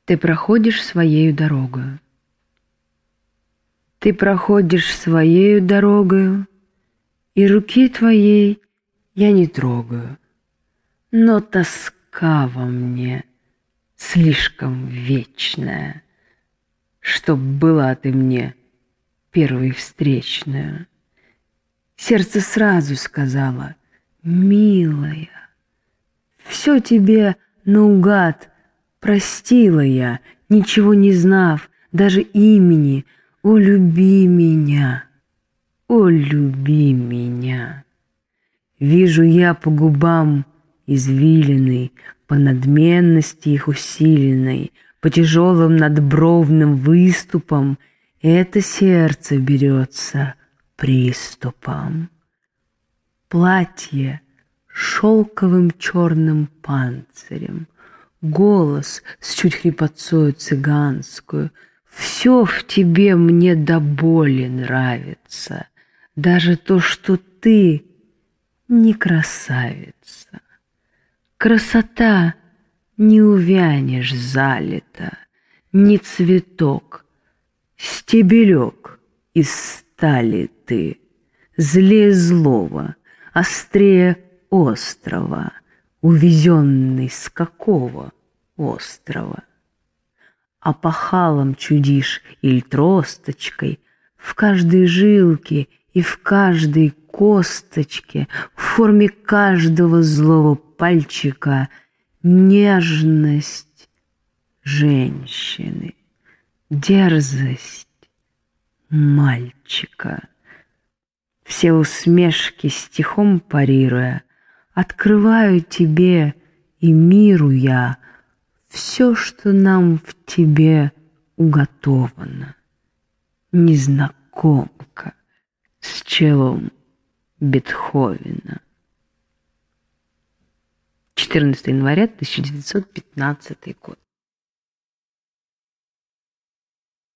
Ты проходишь своею дорогою. Ты проходишь своею дорогою, и руки твоей я не трогаю. Но тоска во мне слишком вечная, чтоб была ты мне первой встречную. Сердце сразу сказала: милая, все тебе наугад простила я, ничего не знав, даже имени. О, люби меня, о, люби меня. Вижу я по губам извилиной, по надменности их усиленной, по тяжелым надбровным выступам это сердце берется приступом. Платье шелковым черным панцирем, голос с чуть хрипотцою цыганскую — все в тебе мне до боли нравится, даже то, что ты не красавица. Красота не увянешь залита, не цветок, стебелек из стали ты, злее злого, острее острова, увезенный с какого острова? Опахалом чудишь или тросточкой, в каждой жилке и в каждой косточке, в форме каждого злого пальчика нежность женщины, дерзость мальчика. Все усмешки стихом парируя, открываю тебе и миру я все, что нам в тебе уготовано. Незнакомка с челом Бетховена. 14 января 1915 год.